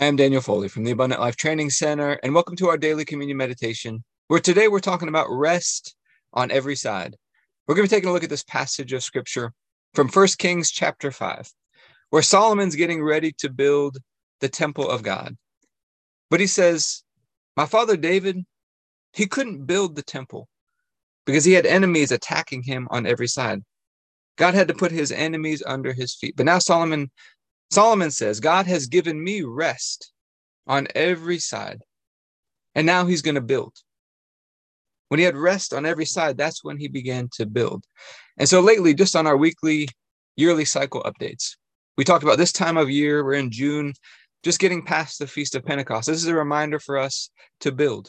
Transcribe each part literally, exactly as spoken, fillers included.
I am Daniel Foley from the Abundant Life Training Center, and welcome to our daily communion meditation, where today we're talking about rest on every side. We're going to be taking a look at this passage of scripture from First Kings chapter five, where Solomon's getting ready to build the temple of God. But he says, my father David, he couldn't build the temple because he had enemies attacking him on every side. God had to put his enemies under his feet. But now Solomon Solomon says, God has given me rest on every side, and now he's going to build. When he had rest on every side, that's when he began to build. And so lately, just on our weekly, yearly cycle updates, we talked about this time of year. We're in June, just getting past the Feast of Pentecost. This is a reminder for us to build.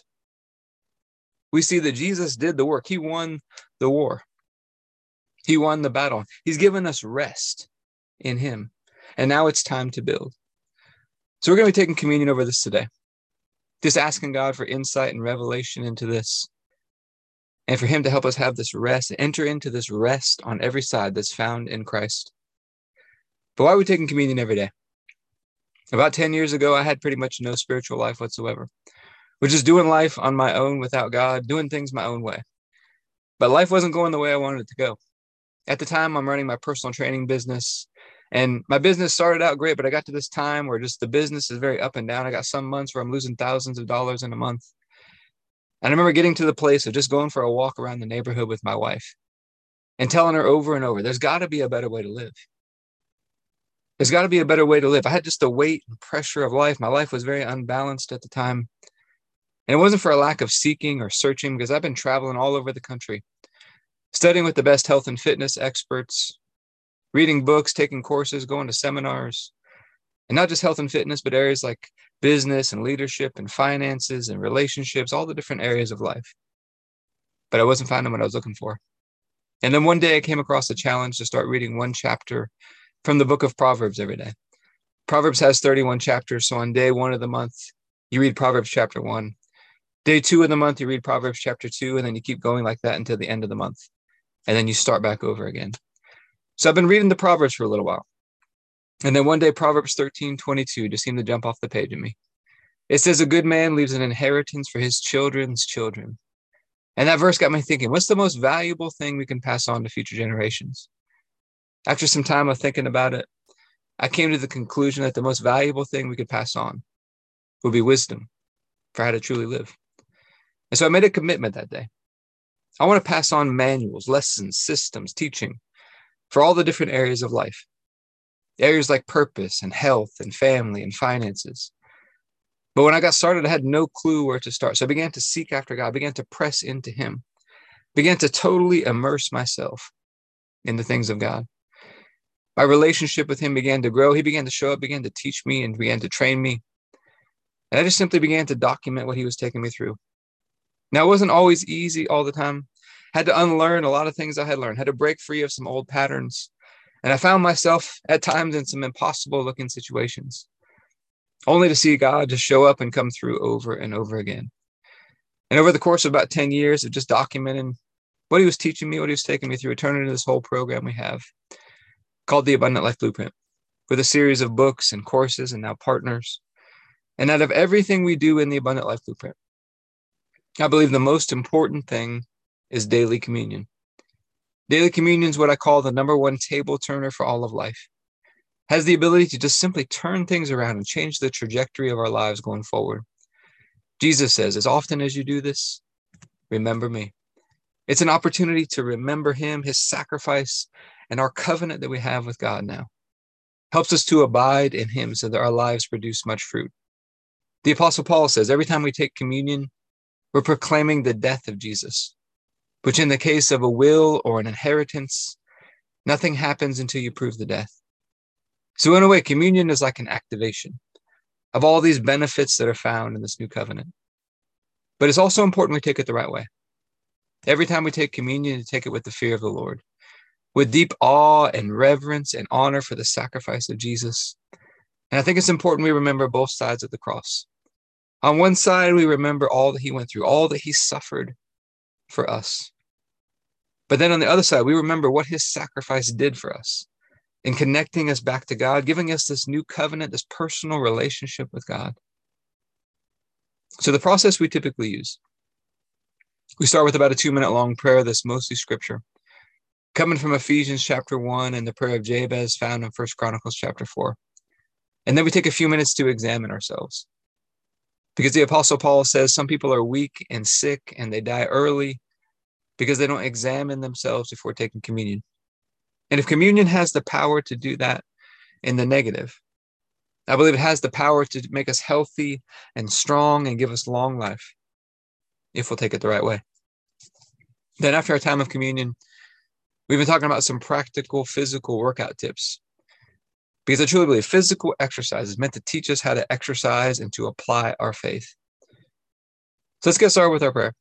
We see that Jesus did the work. He won the war. He won the battle. He's given us rest in him. And now it's time to build. So we're going to be taking communion over this today. Just asking God for insight and revelation into this. And for him to help us have this rest, enter into this rest on every side that's found in Christ. But why are we taking communion every day? About ten years ago, I had pretty much no spiritual life whatsoever. We're just doing life on my own without God, doing things my own way. But life wasn't going the way I wanted it to go. At the time, I'm running my personal training business. And my business started out great, but I got to this time where just the business is very up and down. I got some months where I'm losing thousands of dollars in a month. And I remember getting to the place of just going for a walk around the neighborhood with my wife and telling her over and over, there's got to be a better way to live. There's got to be a better way to live. I had just the weight and pressure of life. My life was very unbalanced at the time. And it wasn't for a lack of seeking or searching, because I've been traveling all over the country, studying with the best health and fitness experts, reading books, taking courses, going to seminars, and not just health and fitness, but areas like business and leadership and finances and relationships, all the different areas of life. But I wasn't finding what I was looking for. And then one day I came across a challenge to start reading one chapter from the book of Proverbs every day. Proverbs has thirty-one chapters. So on day one of the month, you read Proverbs chapter one. Day two of the month, you read Proverbs chapter two, and then you keep going like that until the end of the month. And then you start back over again. So I've been reading the Proverbs for a little while. And then one day, Proverbs thirteen twenty-two just seemed to jump off the page at me. It says, a good man leaves an inheritance for his children's children. And that verse got me thinking, what's the most valuable thing we can pass on to future generations? After some time of thinking about it, I came to the conclusion that the most valuable thing we could pass on would be wisdom for how to truly live. And so I made a commitment that day. I want to pass on manuals, lessons, systems, teaching for all the different areas of life. Areas like purpose and health and family and finances. But when I got started, I had no clue where to start. So I began to seek after God, began to press into him, began to totally immerse myself in the things of God. My relationship with him began to grow. He began to show up, began to teach me, and began to train me. And I just simply began to document what he was taking me through. Now, it wasn't always easy all the time. Had to unlearn a lot of things I had learned, had to break free of some old patterns. And I found myself at times in some impossible looking situations, only to see God just show up and come through over and over again. And over the course of about ten years of just documenting what he was teaching me, what he was taking me through, it turned into this whole program we have called the Abundant Life Blueprint, with a series of books and courses and now partners. And out of everything we do in the Abundant Life Blueprint, I believe the most important thing is daily communion. Daily communion is what I call the number one table turner for all of life. Has the ability to just simply turn things around and change the trajectory of our lives going forward. Jesus says, as often as you do this, remember me. It's an opportunity to remember him, his sacrifice, and our covenant that we have with God now. Helps us to abide in him so that our lives produce much fruit. The Apostle Paul says, every time we take communion, we're proclaiming the death of Jesus, which in the case of a will or an inheritance, nothing happens until you prove the death. So in a way, communion is like an activation of all these benefits that are found in this new covenant. But it's also important we take it the right way. Every time we take communion, to take it with the fear of the Lord, with deep awe and reverence and honor for the sacrifice of Jesus. And I think it's important we remember both sides of the cross. On one side, we remember all that he went through, all that he suffered for us. But then on the other side, we remember what his sacrifice did for us. in connecting us back to God, giving us this new covenant, this personal relationship with God. So the process we typically use, we start with about a two-minute long prayer that's mostly scripture, coming from Ephesians chapter one and the prayer of Jabez found in First Chronicles chapter four. And then we take a few minutes to examine ourselves. Because the Apostle Paul says some people are weak and sick and they die early because they don't examine themselves before taking communion. And if communion has the power to do that in the negative, I believe it has the power to make us healthy and strong and give us long life if we'll take it the right way. Then after our time of communion, we've been talking about some practical physical workout tips. Because I truly believe physical exercise is meant to teach us how to exercise and to apply our faith. So let's get started with our prayer.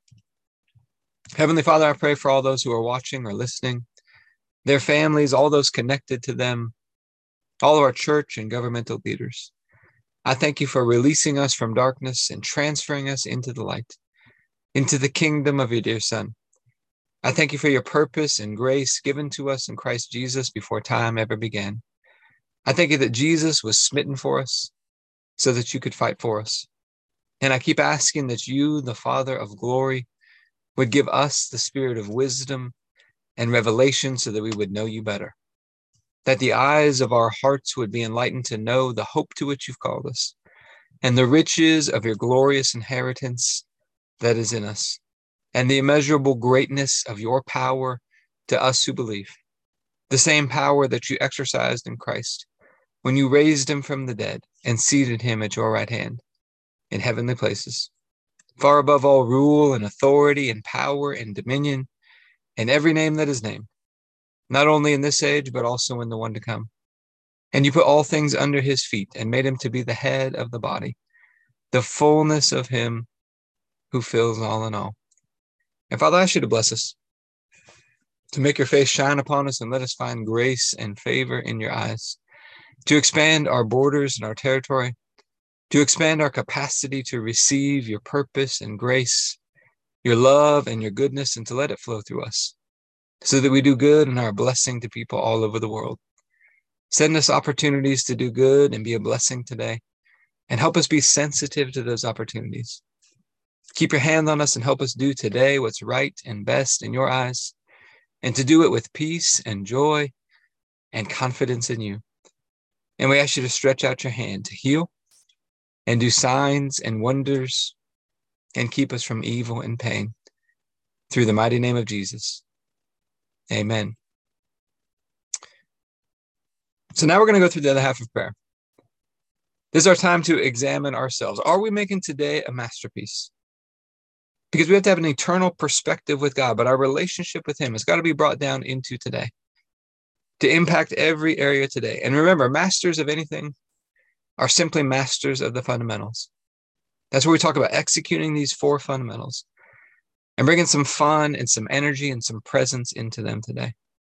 Heavenly Father, I pray for all those who are watching or listening, their families, all those connected to them, all of our church and governmental leaders. I thank you for releasing us from darkness and transferring us into the light, into the kingdom of your dear Son. I thank you for your purpose and grace given to us in Christ Jesus before time ever began. I thank you that Jesus was smitten for us so that you could fight for us. And I keep asking that you, the Father of glory, would give us the spirit of wisdom and revelation so that we would know you better. That the eyes of our hearts would be enlightened to know the hope to which you've called us and the riches of your glorious inheritance that is in us and the immeasurable greatness of your power to us who believe. The same power that you exercised in Christ when you raised him from the dead and seated him at your right hand in heavenly places, far above all rule and authority and power and dominion and every name that is named, not only in this age, but also in the one to come. And you put all things under his feet and made him to be the head of the body, the fullness of him who fills all in all. And Father, I ask you to bless us, to make your face shine upon us and let us find grace and favor in your eyes, to expand our borders and our territory, to expand our capacity to receive your purpose and grace, your love and your goodness, and to let it flow through us so that we do good and are a blessing to people all over the world. Send us opportunities to do good and be a blessing today, and help us be sensitive to those opportunities. Keep your hand on us and help us do today what's right and best in your eyes, and to do it with peace and joy and confidence in you. And we ask you to stretch out your hand to heal and do signs and wonders and keep us from evil and pain. Through the mighty name of Jesus. Amen. So now we're going to go through the other half of prayer. This is our time to examine ourselves. Are we making today a masterpiece? Because we have to have an eternal perspective with God, but our relationship with him has got to be brought down into today, to impact every area today. And remember, masters of anything are simply masters of the fundamentals. That's where we talk about executing these four fundamentals and bringing some fun and some energy and some presence into them today.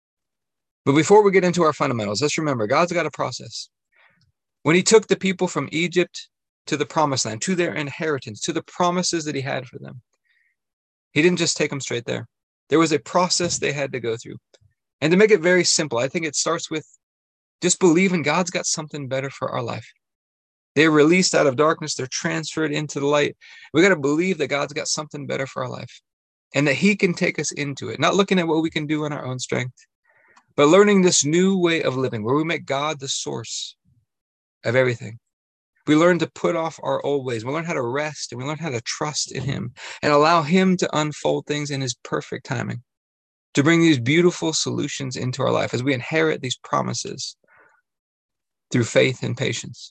But before we get into our fundamentals, let's remember, God's got a process. When he took the people from Egypt to the promised land, to their inheritance, to the promises that he had for them, he didn't just take them straight there. There was a process they had to go through. And to make it very simple, I think it starts with just believing God's got something better for our life. They're released out of darkness. They're transferred into the light. We got to believe that God's got something better for our life and that he can take us into it, not looking at what we can do in our own strength, but learning this new way of living where we make God the source of everything. We learn to put off our old ways. We learn how to rest and we learn how to trust in him and allow him to unfold things in his perfect timing, to bring these beautiful solutions into our life as we inherit these promises through faith and patience.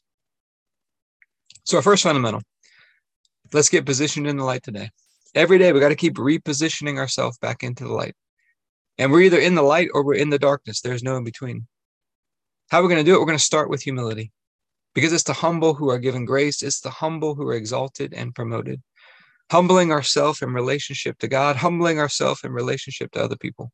So our first fundamental, let's get positioned in the light today. Every day, we got to keep repositioning ourselves back into the light. And we're either in the light or we're in the darkness. There's no in between. How are we going to do it? We're going to start with humility, because it's the humble who are given grace. It's the humble who are exalted and promoted. Humbling ourselves in relationship to God, humbling ourselves in relationship to other people.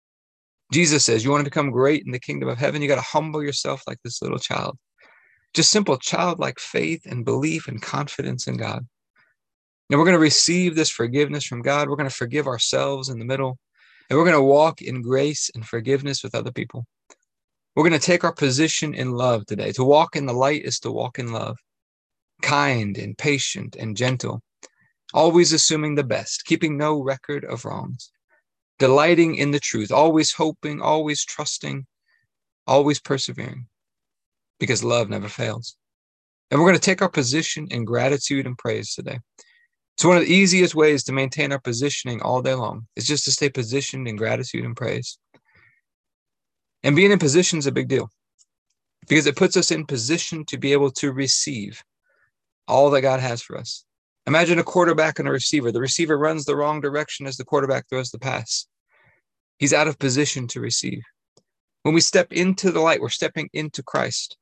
Jesus says, you want to become great in the kingdom of heaven, you got to humble yourself like this little child. Just simple childlike faith and belief and confidence in God. And we're going to receive this forgiveness from God. We're going to forgive ourselves in the middle. And we're going to walk in grace and forgiveness with other people. We're going to take our position in love today. To walk in the light is to walk in love, kind and patient and gentle, always assuming the best, keeping no record of wrongs, delighting in the truth, always hoping, always trusting, always persevering, because love never fails. And we're going to take our position in gratitude and praise today. So one of the easiest ways to maintain our positioning all day long is just to stay positioned in gratitude and praise. And being in position is a big deal because it puts us in position to be able to receive all that God has for us. Imagine a quarterback and a receiver. The receiver runs the wrong direction as the quarterback throws the pass. He's out of position to receive. When we step into the light, we're stepping into Christ.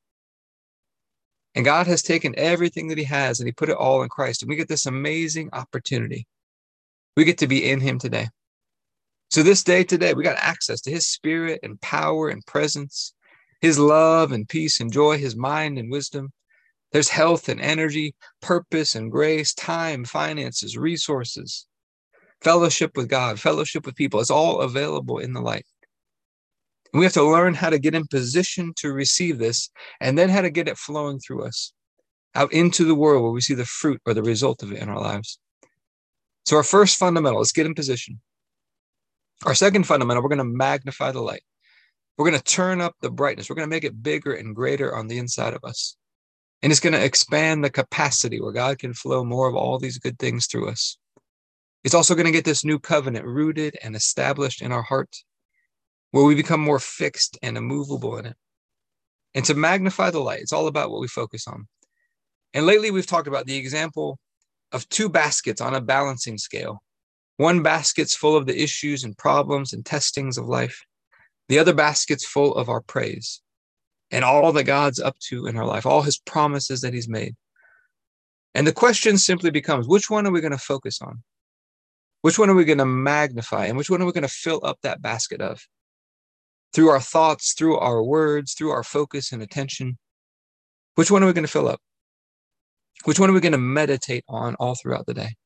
And God has taken everything that he has and he put it all in Christ. And we get this amazing opportunity. We get to be in him today. So this day today, we got access to his spirit and power and presence, his love and peace and joy, his mind and wisdom. There's health and energy, purpose and grace, time, finances, resources, fellowship with God, fellowship with people. It's all available in the light. And we have to learn how to get in position to receive this and then how to get it flowing through us out into the world where we see the fruit or the result of it in our lives. So our first fundamental is get in position. Our second fundamental, we're going to magnify the light. We're going to turn up the brightness. We're going to make it bigger and greater on the inside of us. And it's going to expand the capacity where God can flow more of all these good things through us. It's also going to get this new covenant rooted and established in our heart, where we become more fixed and immovable in it. And to magnify the light, it's all about what we focus on. And lately we've talked about the example of two baskets on a balancing scale. One basket's full of the issues and problems and testings of life. The other basket's full of our praise and all that God's up to in our life, all his promises that he's made. And the question simply becomes, which one are we going to focus on? Which one are we going to magnify? And which one are we going to fill up that basket of? Through our thoughts, through our words, through our focus and attention. Which one are we going to fill up? Which one are we going to meditate on all throughout the day?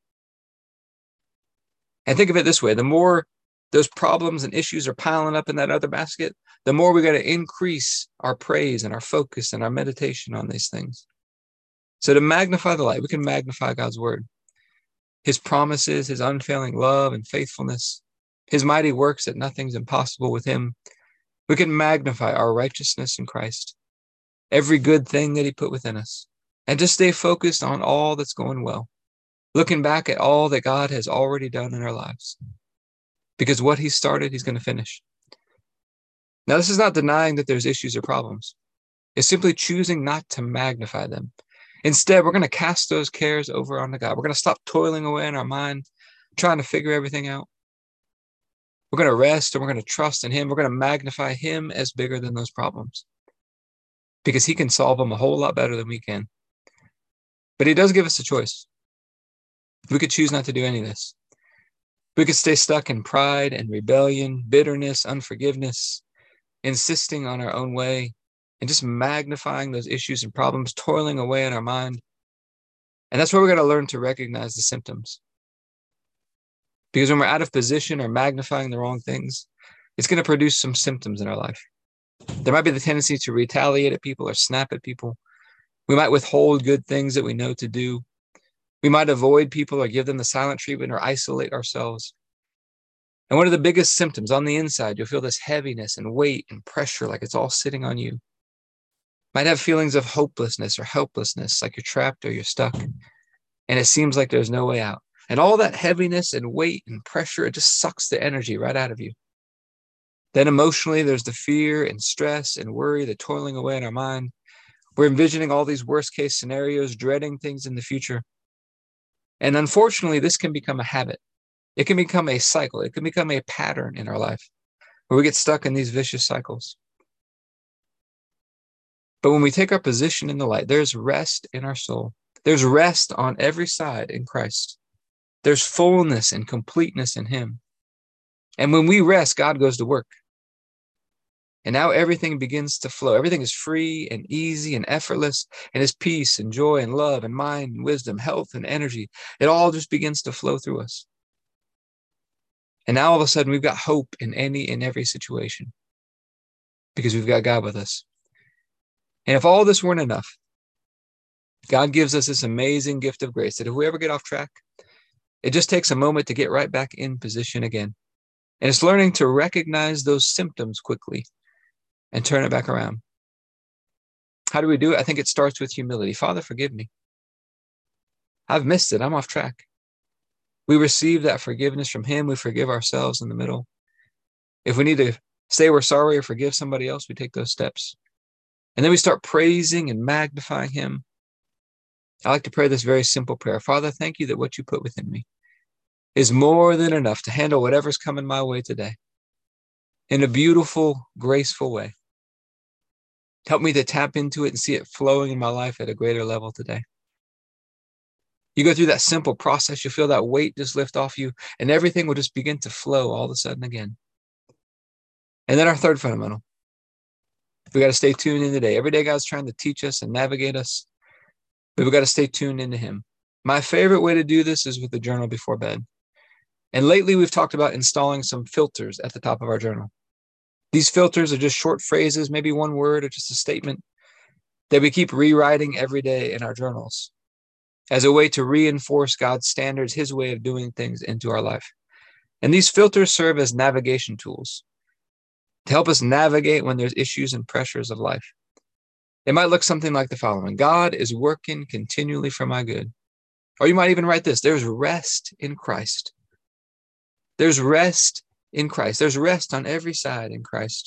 And think of it this way, the more those problems and issues are piling up in that other basket, the more we got to increase our praise and our focus and our meditation on these things. So to magnify the light, we can magnify God's word, his promises, his unfailing love and faithfulness, his mighty works that nothing's impossible with him. We can magnify our righteousness in Christ, every good thing that he put within us, and just stay focused on all that's going well, looking back at all that God has already done in our lives. Because what he started, he's going to finish. Now, this is not denying that there's issues or problems. It's simply choosing not to magnify them. Instead, we're going to cast those cares over onto God. We're going to stop toiling away in our mind, trying to figure everything out. We're going to rest and we're going to trust in him. We're going to magnify him as bigger than those problems because he can solve them a whole lot better than we can. But he does give us a choice. We could choose not to do any of this. We could stay stuck in pride and rebellion, bitterness, unforgiveness, insisting on our own way, and just magnifying those issues and problems, toiling away in our mind. And that's where we're going to learn to recognize the symptoms. Because when we're out of position or magnifying the wrong things, it's going to produce some symptoms in our life. There might be the tendency to retaliate at people or snap at people. We might withhold good things that we know to do. We might avoid people or give them the silent treatment or isolate ourselves. And one of the biggest symptoms on the inside, you'll feel this heaviness and weight and pressure like it's all sitting on you. Might have feelings of hopelessness or helplessness, like you're trapped or you're stuck. And it seems like there's no way out. And all that heaviness and weight and pressure, it just sucks the energy right out of you. Then emotionally, there's the fear and stress and worry, the toiling away in our mind. We're envisioning all these worst case scenarios, dreading things in the future. And unfortunately, this can become a habit. It can become a cycle. It can become a pattern in our life where we get stuck in these vicious cycles. But when we take our position in the light, there's rest in our soul. There's rest on every side in Christ. There's fullness and completeness in him. And when we rest, God goes to work. And now everything begins to flow. Everything is free and easy and effortless. And his peace and joy and love and mind and wisdom, health and energy, it all just begins to flow through us. And now all of a sudden we've got hope in any and every situation. because we've got God with us. And if all this weren't enough, God gives us this amazing gift of grace that if we ever get off track, it just takes a moment to get right back in position again. And it's learning to recognize those symptoms quickly and turn it back around. How do we do it? I think it starts with humility. Father, forgive me. I've missed it. I'm off track. We receive that forgiveness from him. We forgive ourselves in the middle. If we need to say we're sorry or forgive somebody else, we take those steps. And then we start praising and magnifying him. I like to pray this very simple prayer. Father, thank you that what you put within me is more than enough to handle whatever's coming my way today in a beautiful, graceful way. Help me to tap into it and see it flowing in my life at a greater level today. You go through that simple process, you'll feel that weight just lift off you, and everything will just begin to flow all of a sudden again. And then our third fundamental. We got to stay tuned in today. Every day God's trying to teach us and navigate us, but we got to stay tuned into him. My favorite way to do this is with the journal before bed. And lately we've talked about installing some filters at the top of our journal. These filters are just short phrases, maybe one word or just a statement that we keep rewriting every day in our journals as a way to reinforce God's standards, his way of doing things into our life. And these filters serve as navigation tools to help us navigate when there's issues and pressures of life. It might look something like the following: God is working continually for my good. Or you might even write this: there's rest in Christ. There's rest in Christ. There's rest on every side in Christ.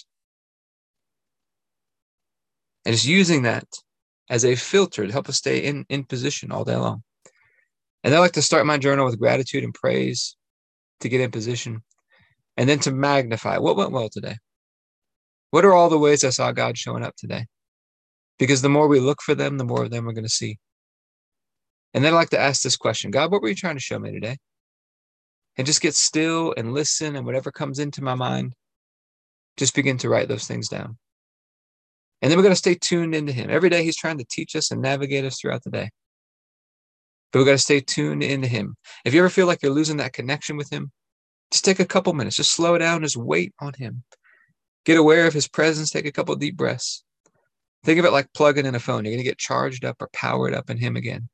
And just using that as a filter to help us stay in, in position all day long. And I like to start my journal with gratitude and praise to get in position, and then to magnify what went well today. What are all the ways I saw God showing up today? Because the more we look for them, the more of them we're going to see. And then I like to ask this question: God, what were you trying to show me today? And just get still and listen, and whatever comes into my mind, just begin to write those things down. And then we're going to stay tuned into him. Every day he's trying to teach us and navigate us throughout the day. But we've got to stay tuned into him. If you ever feel like you're losing that connection with him, just take a couple minutes. Just slow down. Just wait on him. Get aware of his presence. Take a couple deep breaths. Think of it like plugging in a phone. You're going to get charged up or powered up in him again.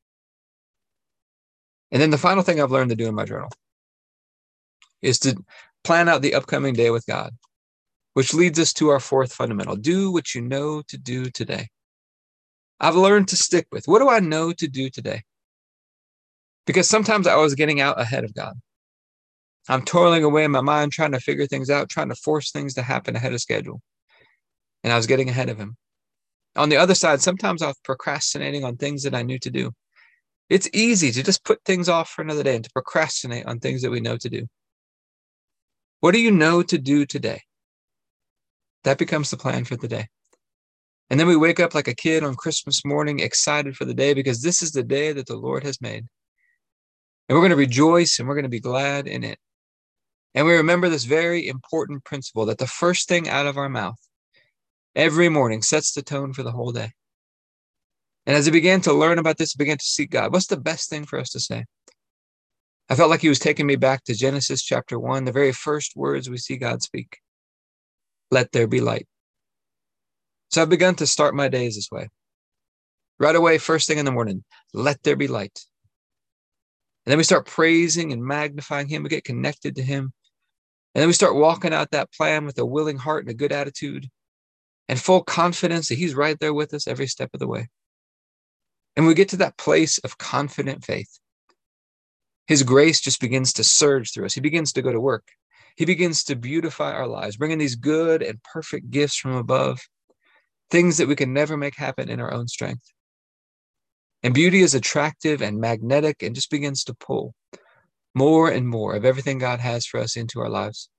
And then the final thing I've learned to do in my journal is to plan out the upcoming day with God, which leads us to our fourth fundamental: do what you know to do today. I've learned to stick with, what do I know to do today? Because sometimes I was getting out ahead of God. I'm toiling away in my mind, trying to figure things out, trying to force things to happen ahead of schedule. And I was getting ahead of him. On the other side, sometimes I was procrastinating on things that I knew to do. It's easy to just put things off for another day and to procrastinate on things that we know to do. What do you know to do today? That becomes the plan for the day. And then we wake up like a kid on Christmas morning, excited for the day, because this is the day that the Lord has made. And we're going to rejoice and we're going to be glad in it. And we remember this very important principle, that the first thing out of our mouth every morning sets the tone for the whole day. And as I began to learn about this, I began to seek God. What's the best thing for us to say? I felt like he was taking me back to Genesis chapter one, the very first words we see God speak. Let there be light. So I've begun to start my days this way. Right away, first thing in the morning, let there be light. And then we start praising and magnifying him. We get connected to him. And then we start walking out that plan with a willing heart and a good attitude and full confidence that he's right there with us every step of the way. And we get to that place of confident faith. His grace just begins to surge through us. He begins to go to work. He begins to beautify our lives, bringing these good and perfect gifts from above, things that we can never make happen in our own strength. And beauty is attractive and magnetic and just begins to pull more and more of everything God has for us into our lives.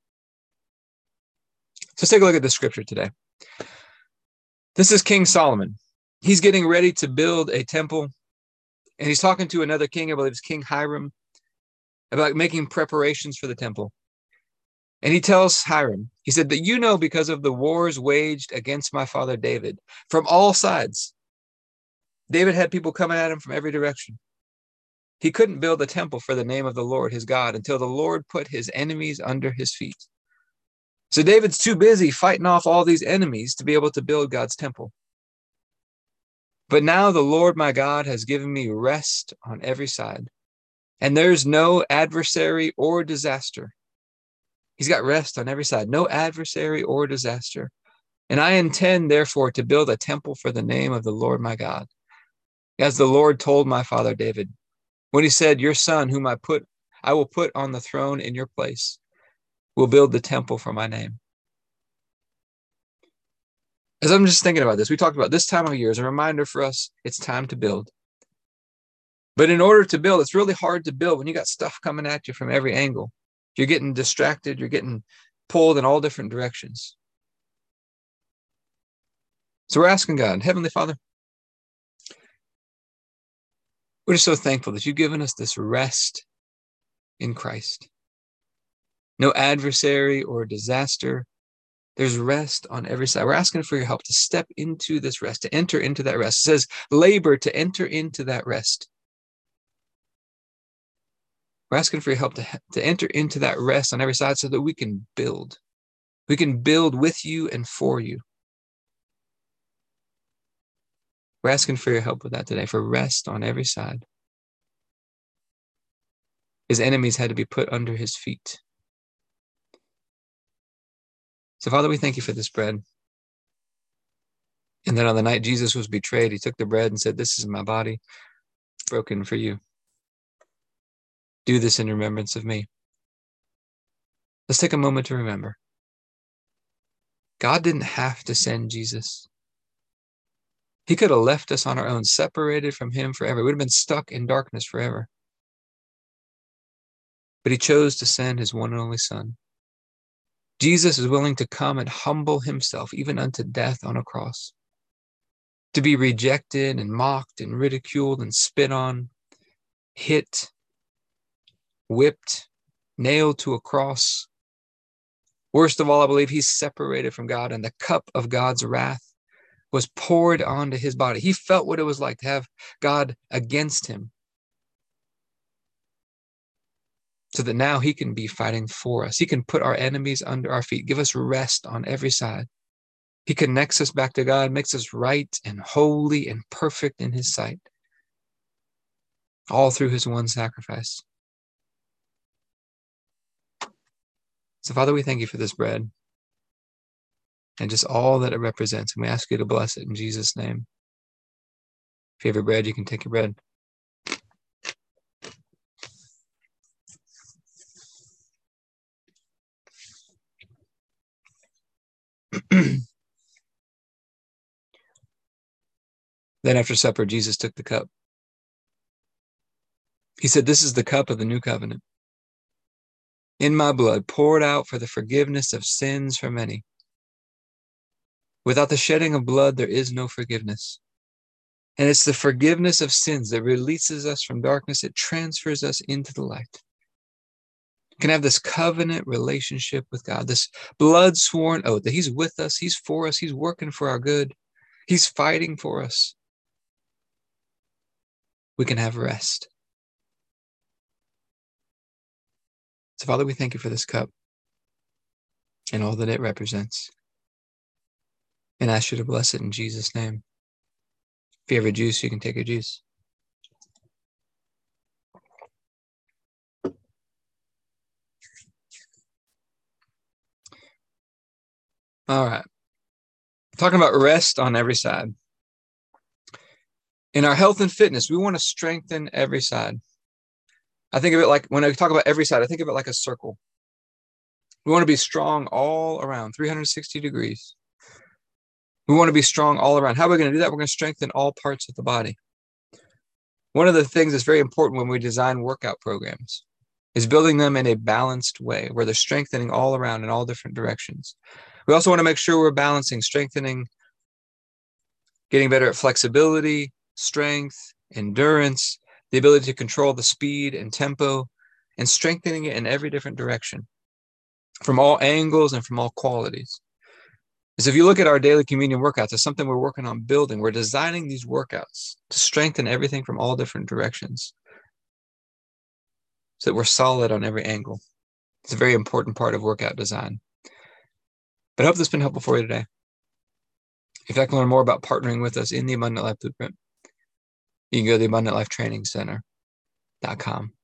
So let's take a look at the scripture today. This is King Solomon. He's getting ready to build a temple, and he's talking to another king, I believe it's King Hiram, about making preparations for the temple. And he tells Hiram, he said, that you know, because of the wars waged against my father David from all sides. David had people coming at him from every direction. He couldn't build a temple for the name of the Lord, his God, until the Lord put his enemies under his feet. So David's too busy fighting off all these enemies to be able to build God's temple. But now the Lord my God has given me rest on every side, and there's no adversary or disaster. He's got rest on every side, no adversary or disaster. And I intend, therefore, to build a temple for the name of the Lord my God, as the Lord told my father David, when he said, your son, whom I put, I will put on the throne in your place, will build the temple for my name. As I'm just thinking about this, we talked about this time of year as a reminder for us, it's time to build. But in order to build, it's really hard to build when you got stuff coming at you from every angle. You're getting distracted, you're getting pulled in all different directions. So we're asking God, Heavenly Father, we're just so thankful that you've given us this rest in Christ. No adversary or disaster. There's rest on every side. We're asking for your help to step into this rest, to enter into that rest. It says labor to enter into that rest. We're asking for your help to, to enter into that rest on every side so that we can build. We can build with you and for you. We're asking for your help with that today, for rest on every side. His enemies had to be put under his feet. So, Father, we thank you for this bread. And then on the night Jesus was betrayed, he took the bread and said, this is my body broken for you. Do this in remembrance of me. Let's take a moment to remember. God didn't have to send Jesus. He could have left us on our own, separated from him forever. We would have been stuck in darkness forever. But he chose to send his one and only Son. Jesus is willing to come and humble himself, even unto death on a cross, to be rejected and mocked and ridiculed and spit on, hit, whipped, nailed to a cross. Worst of all, I believe he's separated from God, and the cup of God's wrath was poured onto his body. He felt what it was like to have God against him, so that now he can be fighting for us. He can put our enemies under our feet, give us rest on every side. He connects us back to God, makes us right and holy and perfect in his sight, all through his one sacrifice. So, Father, we thank you for this bread and just all that it represents. And we ask you to bless it in Jesus' name. If you have your bread, you can take your bread. Then after supper, Jesus took the cup. He said, this is the cup of the new covenant, in my blood, poured out for the forgiveness of sins for many. Without the shedding of blood, there is no forgiveness. And it's the forgiveness of sins that releases us from darkness. It transfers us into the light. We can have this covenant relationship with God, this blood sworn oath that he's with us, he's for us, he's working for our good, he's fighting for us. We can have rest. So, Father, we thank you for this cup and all that it represents, and ask you to bless it in Jesus' name. If you have a juice, you can take a juice. All right. Talking about rest on every side. In our health and fitness, we want to strengthen every side. I think of it like, when I talk about every side, I think of it like a circle. We want to be strong all around, three hundred sixty degrees. We want to be strong all around. How are we going to do that? We're going to strengthen all parts of the body. One of the things that's very important when we design workout programs is building them in a balanced way where they're strengthening all around in all different directions. We also want to make sure we're balancing, strengthening, getting better at flexibility, strength, endurance, the ability to control the speed and tempo, and strengthening it in every different direction from all angles and from all qualities. So if you look at our daily communion workouts, it's something we're working on building. We're designing these workouts to strengthen everything from all different directions so that we're solid on every angle. It's a very important part of workout design. But I hope this has been helpful for you today. If you'd like to learn more about partnering with us in the Abundant Life Blueprint, you can go to the abundant life training center dot com.